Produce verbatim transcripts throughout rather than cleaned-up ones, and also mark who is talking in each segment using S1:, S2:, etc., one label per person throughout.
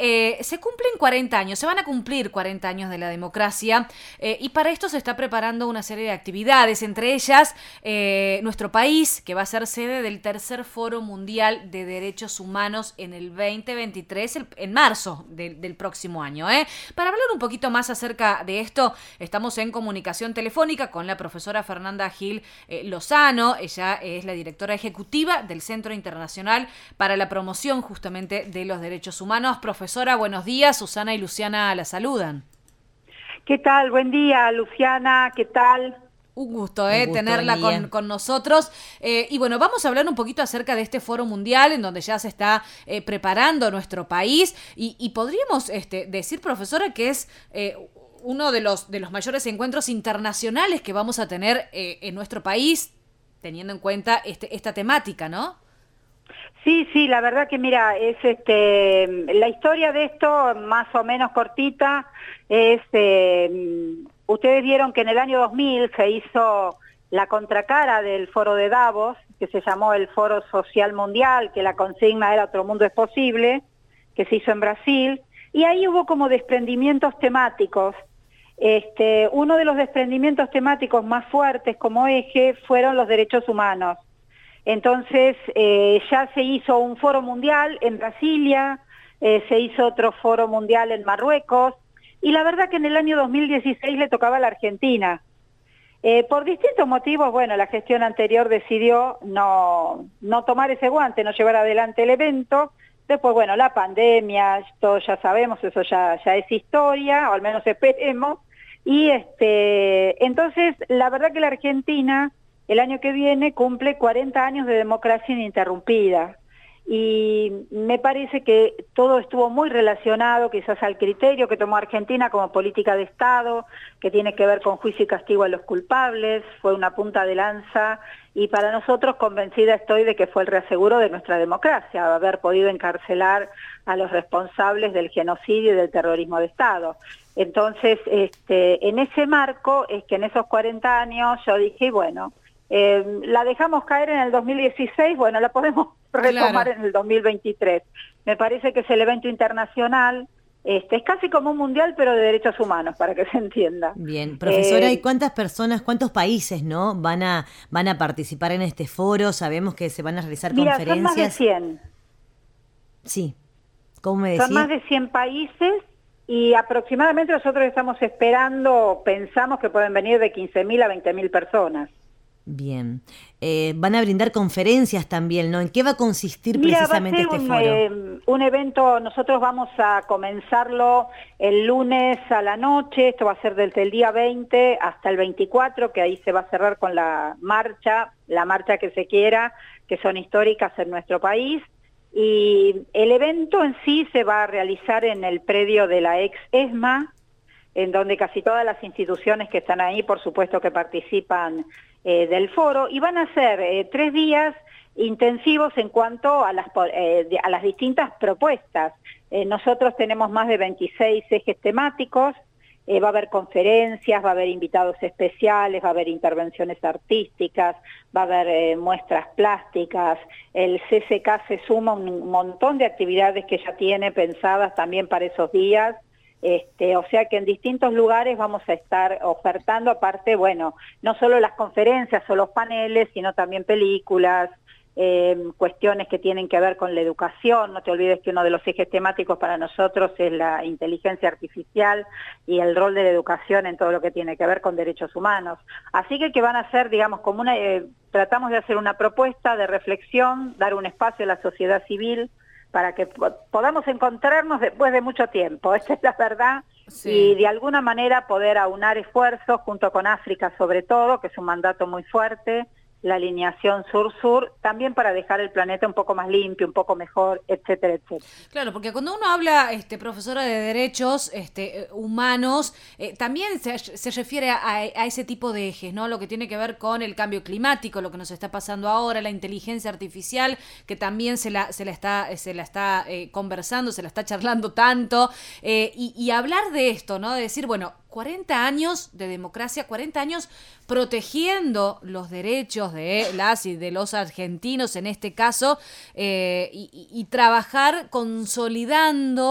S1: eh, se cumplen cuarenta años, se van a cumplir cuarenta años de la democracia eh, y para esto se está preparando una serie de actividades, entre ellas eh, nuestro país, que va a ser sede del tercer Foro Mundial de Derechos Humanos en el veinte veintitrés, el, en marzo de, del próximo año. ¿eh? Para hablar un poquito más acerca de esto, estamos en comunicación telefónica con la profesora Fernanda Gil eh, Lozano. Ella es la directora ejecutiva del Centro Internacional para la Promoción justamente de los Derechos Humanos. Profesora, buenos días. Susana y Luciana la saludan.
S2: ¿Qué tal? Buen día, Luciana. ¿Qué tal?
S1: Un gusto, eh,
S3: Un gusto,
S1: tenerla con, con nosotros. Eh, y bueno, vamos a hablar un poquito acerca de este foro mundial en donde ya se está eh, preparando nuestro país. Y, y podríamos este, decir, profesora, que es eh, uno de los, de los mayores encuentros internacionales que vamos a tener eh, en nuestro país, teniendo en cuenta este, esta temática, ¿no?
S2: Sí, sí, la verdad que mira, es este, la historia de esto, más o menos cortita, es, eh, ustedes vieron que en el año dos mil se hizo la contracara del foro de Davos, que se llamó el Foro Social Mundial, que la consigna era Otro Mundo es Posible, que se hizo en Brasil, y ahí hubo como desprendimientos temáticos. Este, uno de los desprendimientos temáticos más fuertes como eje fueron los derechos humanos. Entonces eh, ya se hizo un foro mundial en Brasilia, eh, se hizo otro foro mundial en Marruecos, y la verdad que en el año dos mil dieciséis le tocaba a la Argentina. Eh, por distintos motivos, bueno, la gestión anterior decidió no, no tomar ese guante, no llevar adelante el evento. Después, bueno, la pandemia, esto ya sabemos, eso ya, ya es historia, o al menos esperemos. Y este, entonces, la verdad que la Argentina el año que viene cumple cuarenta años de democracia ininterrumpida. Y me parece que todo estuvo muy relacionado quizás al criterio que tomó Argentina como política de Estado, que tiene que ver con juicio y castigo a los culpables, fue una punta de lanza, y para nosotros convencida estoy de que fue el reaseguro de nuestra democracia, haber podido encarcelar a los responsables del genocidio y del terrorismo de Estado. Entonces, este, en ese marco es que en esos cuarenta años yo dije, bueno, Eh, la dejamos caer en el dos mil dieciséis, bueno, la podemos retomar claro. en el dos mil veintitrés. Me parece que es el evento internacional, este, es casi como un mundial, pero de derechos humanos, para que se entienda.
S3: Bien, profesora,
S2: eh,
S3: ¿y cuántas personas, cuántos países, no, van a van a participar en este foro? Sabemos que se van a realizar
S2: mira,
S3: conferencias.
S2: Son más de cien.
S3: Sí, ¿cómo me decía?
S2: Son más de cien países y aproximadamente nosotros estamos esperando, pensamos que pueden venir de quince mil a veinte mil personas.
S3: Bien. Eh, van a brindar conferencias también, ¿no? ¿En qué va a consistir
S2: Mira,
S3: precisamente
S2: va a ser
S3: este
S2: un,
S3: foro?
S2: Eh, un evento, nosotros vamos a comenzarlo el lunes a la noche, esto va a ser desde el día veinte hasta el veinticuatro, que ahí se va a cerrar con la marcha, la marcha que se quiera, que son históricas en nuestro país. Y el evento en sí se va a realizar en el predio de la ex ESMA, en donde casi todas las instituciones que están ahí, por supuesto que participan eh, del foro, y van a ser eh, tres días intensivos en cuanto a las, eh, a las distintas propuestas. Eh, nosotros tenemos más de veintiséis ejes temáticos, eh, va a haber conferencias, va a haber invitados especiales, va a haber intervenciones artísticas, va a haber eh, muestras plásticas, el C C K se suma un montón de actividades que ya tiene pensadas también para esos días. Este, o sea que en distintos lugares vamos a estar ofertando, aparte, bueno, no solo las conferencias o los paneles, sino también películas, eh, cuestiones que tienen que ver con la educación. No te olvides que uno de los ejes temáticos para nosotros es la inteligencia artificial y el rol de la educación en todo lo que tiene que ver con derechos humanos. Así que que van a ser, digamos, como una, eh, tratamos de hacer una propuesta de reflexión, dar un espacio a la sociedad civil, para que podamos encontrarnos después de mucho tiempo, esa es la verdad, sí. Y de alguna manera poder aunar esfuerzos junto con África sobre todo, que es un mandato muy fuerte, la alineación sur-sur, también para dejar el planeta un poco más limpio, un poco mejor, etcétera, etcétera.
S1: Claro, porque cuando uno habla, este, profesora, de derechos este, humanos, eh, también se, se refiere a, a ese tipo de ejes, ¿no? Lo que tiene que ver con el cambio climático, lo que nos está pasando ahora, la inteligencia artificial, que también se la, se la está, se la está eh, conversando, se la está charlando tanto, eh, y, y hablar de esto, ¿no? De decir, bueno, cuarenta años de democracia, cuarenta años protegiendo los derechos de las y de los argentinos en este caso, eh, y, y, y trabajar consolidando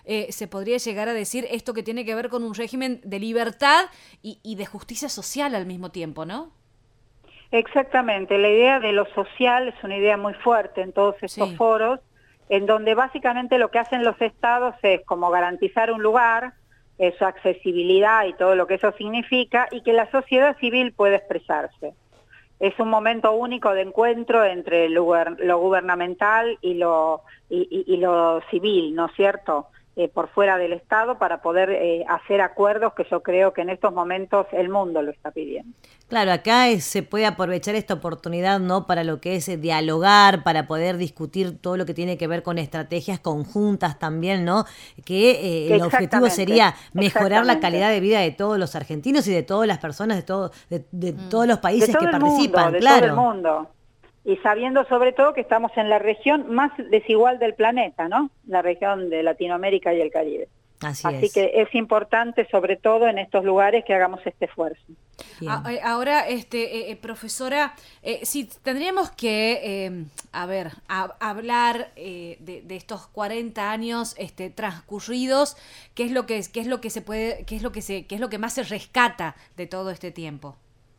S1: eh, se podría llegar a decir esto que tiene que ver con un régimen de libertad y, y de justicia social al mismo tiempo, ¿no?
S2: Exactamente, la idea de lo social es una idea muy fuerte en todos estos
S1: Sí.
S2: foros, en donde básicamente lo que hacen los estados es como garantizar un lugar, eh, su accesibilidad y todo lo que eso significa, y que la sociedad civil pueda expresarse. Es un momento único de encuentro entre lo, lo gubernamental y lo, y, y, y lo civil, ¿no es cierto?, eh, por fuera del Estado, para poder eh, hacer acuerdos que yo creo que en estos momentos el mundo lo está pidiendo.
S3: Claro, acá es, se puede aprovechar esta oportunidad, ¿no?, para lo que es eh, dialogar, para poder discutir todo lo que tiene que ver con estrategias conjuntas también, ¿no? Que eh, el objetivo sería mejorar la calidad de vida de todos los argentinos y de todas las personas, de, todo, de, de mm. todos los países
S2: de todo
S3: que
S2: el
S3: participan,
S2: mundo, de
S3: claro.
S2: todo el mundo. Y sabiendo sobre todo que estamos en la región más desigual del planeta, ¿no? La región de Latinoamérica y el Caribe.
S3: Así,
S2: Así
S3: es.
S2: que es importante, sobre todo en estos lugares, que hagamos este esfuerzo.
S1: A, ahora, este, eh, profesora, eh, si tendríamos que, eh, a ver, a, hablar eh, de, de estos cuarenta años este, transcurridos, ¿qué es lo que qué es lo que se puede, qué es lo que se, qué es lo que más se rescata de todo este tiempo?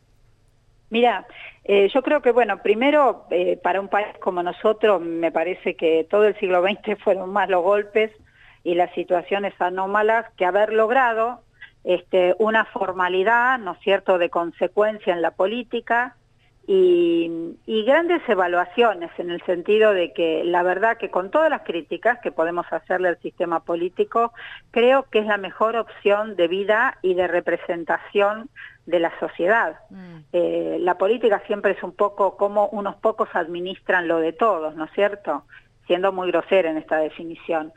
S2: Mira, eh, yo creo que, bueno, primero, eh, para un país como nosotros, me parece que todo el siglo veinte fueron más los golpes y las situaciones anómalas que haber logrado este, una formalidad, ¿no es cierto?, de consecuencia en la política y, y grandes evaluaciones en el sentido de que la verdad que con todas las críticas que podemos hacerle al sistema político, creo que es la mejor opción de vida y de representación de la sociedad. Mm. Eh, la política siempre es un poco como unos pocos administran lo de todos, ¿no es cierto?, siendo muy grosera en esta definición,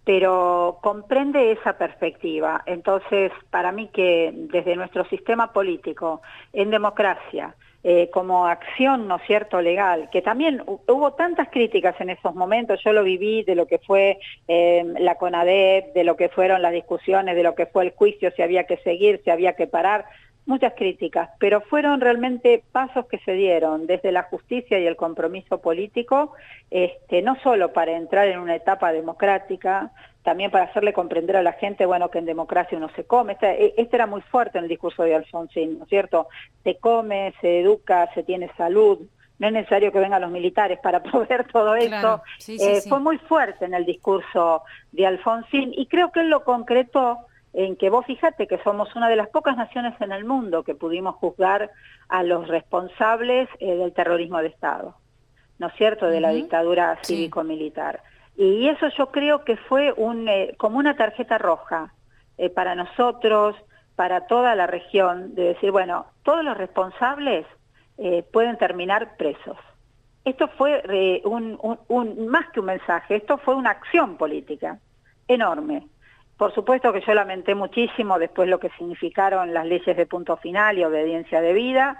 S2: pero comprende esa perspectiva. Entonces, para mí que desde nuestro sistema político, en democracia, eh, como acción, ¿no es cierto?, legal, que también hubo tantas críticas en esos momentos, yo lo viví de lo que fue eh, la CONADEP, de lo que fueron las discusiones, de lo que fue el juicio, si había que seguir, si había que parar, muchas críticas, pero fueron realmente pasos que se dieron desde la justicia y el compromiso político, este, no solo para entrar en una etapa democrática, también para hacerle comprender a la gente, bueno, que en democracia uno se come. Este, este era muy fuerte en el discurso de Alfonsín, ¿no es cierto? Se come, se educa, se tiene salud, no es necesario que vengan los militares para poder todo esto.
S1: Claro. Sí, sí,
S2: eh,
S1: sí.
S2: Fue muy fuerte en el discurso de Alfonsín y creo que él lo concretó en que vos fíjate que somos una de las pocas naciones en el mundo que pudimos juzgar a los responsables eh, del terrorismo de Estado, ¿no es cierto?, de uh-huh. la dictadura cívico-militar. Sí. Y eso yo creo que fue un, eh, como una tarjeta roja eh, para nosotros, para toda la región, de decir, bueno, todos los responsables eh, pueden terminar presos. Esto fue eh, un, un, un, más que un mensaje, esto fue una acción política enorme. Por supuesto que yo lamenté muchísimo después lo que significaron las leyes de punto final y obediencia debida,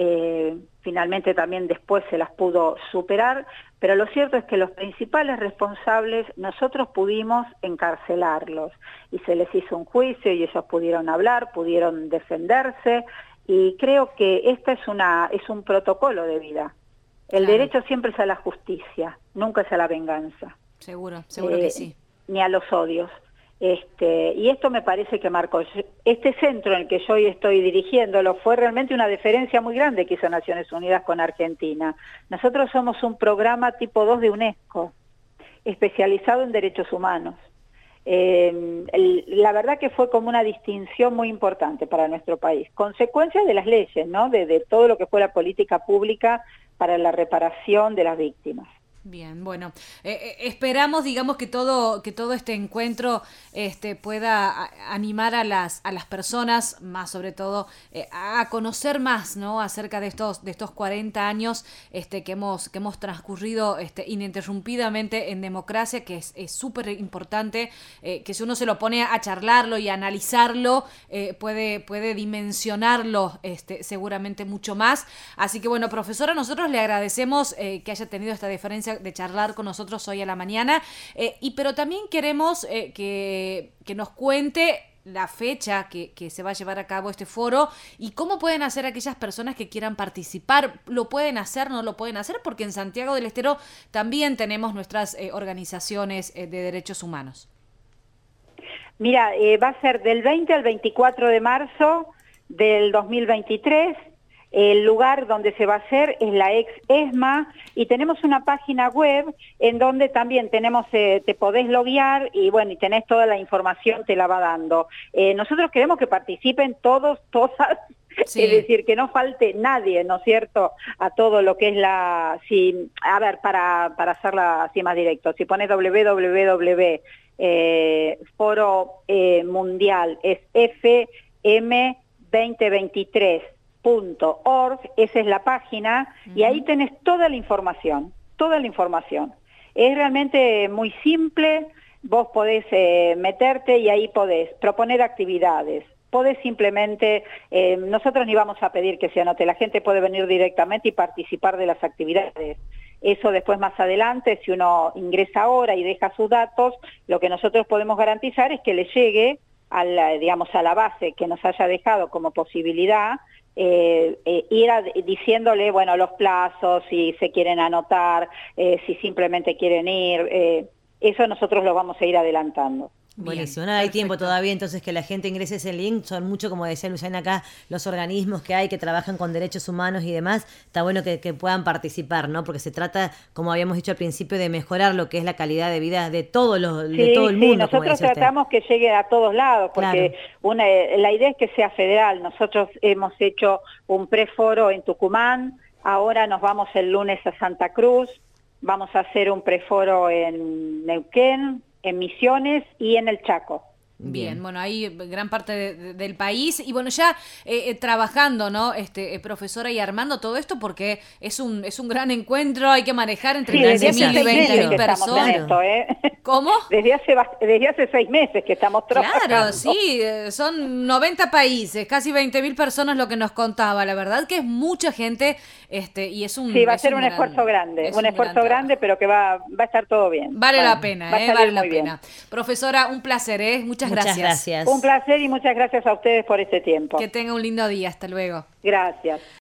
S2: eh, finalmente también después se las pudo superar, pero lo cierto es que los principales responsables nosotros pudimos encarcelarlos y se les hizo un juicio y ellos pudieron hablar, pudieron defenderse y creo que este es, una, es un protocolo de vida. El claro. derecho siempre es a la justicia, nunca es a la venganza.
S1: Seguro, seguro
S2: eh,
S1: que sí.
S2: Ni a los odios. Este, y esto me parece que marcó. Este centro en el que yo hoy estoy dirigiéndolo fue realmente una diferencia muy grande que hizo Naciones Unidas con Argentina. Nosotros somos un programa tipo dos de UNESCO, especializado en derechos humanos. Eh, el, la verdad que fue como una distinción muy importante para nuestro país, consecuencia de las leyes, ¿no? De, de todo lo que fue la política pública para la reparación de las víctimas.
S1: Bien, bueno, eh, eh, esperamos, digamos, que todo que todo este encuentro este, pueda a, animar a las a las personas, más sobre todo eh, a conocer más, ¿no?, acerca de estos de estos cuarenta años este, que hemos que hemos transcurrido este, ininterrumpidamente en democracia, que es es súper importante, eh, que si uno se lo pone a charlarlo y a analizarlo, eh, puede puede dimensionarlo este, seguramente mucho más. Así que bueno, profesora, nosotros le agradecemos eh, que haya tenido esta diferencia de charlar con nosotros hoy a la mañana, eh, y pero también queremos eh, que, que nos cuente la fecha que, que se va a llevar a cabo este foro y cómo pueden hacer aquellas personas que quieran participar. ¿Lo pueden hacer, no lo pueden hacer? Porque en Santiago del Estero también tenemos nuestras eh, organizaciones eh, de derechos humanos.
S2: Mira, eh, va a ser del veinte al veinticuatro de marzo del dos mil veintitrés. El lugar donde se va a hacer es la ex ESMA y tenemos una página web en donde también tenemos, eh, te podés loguear y bueno, y tenés toda la información, te la va dando. Eh, nosotros queremos que participen todos, todas, sí. Es decir, que no falte nadie, ¿no es cierto?, a todo lo que es la... Si, a ver, para, para hacerla así más directo, si pones doble u doble u doble u eh, foro eh, mundial, es F M veinte veintitrés punto org, esa es la página, uh-huh. Y ahí tenés toda la información, toda la información. Es realmente muy simple, vos podés eh, meterte y ahí podés proponer actividades, podés simplemente, eh, nosotros ni vamos a pedir que se anote, la gente puede venir directamente y participar de las actividades. Eso después más adelante, si uno ingresa ahora y deja sus datos, lo que nosotros podemos garantizar es que le llegue a la, digamos, a la base que nos haya dejado como posibilidad, eh, eh, ir a, diciéndole, bueno, los plazos, si se quieren anotar, eh, si simplemente quieren ir, eh, eso nosotros lo vamos a ir adelantando.
S3: Buenísimo, no hay tiempo todavía, entonces que la gente ingrese ese link, son mucho, como decía Luciana acá, los organismos que hay que trabajan con derechos humanos y demás, está bueno que, que puedan participar, ¿no? Porque se trata, como habíamos dicho al principio, de mejorar lo que es la calidad de vida de todos los, sí, de todo el mundo.
S2: Sí, nosotros tratamos usted. que llegue a todos lados, porque claro. una, la idea es que sea federal. Nosotros hemos hecho un preforo en Tucumán, ahora nos vamos el lunes a Santa Cruz, vamos a hacer un preforo en Neuquén, en Misiones y en el Chaco.
S1: Bien, bueno, ahí gran parte de, de, del país y bueno, ya eh, eh, trabajando, ¿no? Este, eh, profesora, y armando todo esto porque es un es un gran encuentro, hay que manejar entre
S2: sí,
S1: quince mil y veinte mil personas.
S2: Esto, ¿eh?
S1: ¿Cómo?
S2: Desde hace desde hace seis meses que estamos trabajando.
S1: Claro, sí, son noventa países, casi veinte mil personas lo que nos contaba, la verdad que es mucha gente, este, y es un
S2: sí, va a
S1: es
S2: ser
S1: un,
S2: un
S1: gran,
S2: esfuerzo grande, un, un esfuerzo grande,
S1: trabajo.
S2: pero que va va a estar todo bien.
S1: Vale
S2: bueno,
S1: la pena, eh, vale la pena. Bien. Profesora, un placer, ¿eh? Muchas,
S3: muchas
S1: gracias.
S3: gracias.
S2: Un placer y muchas gracias a ustedes por este tiempo.
S1: Que tenga un lindo día, hasta luego.
S2: Gracias.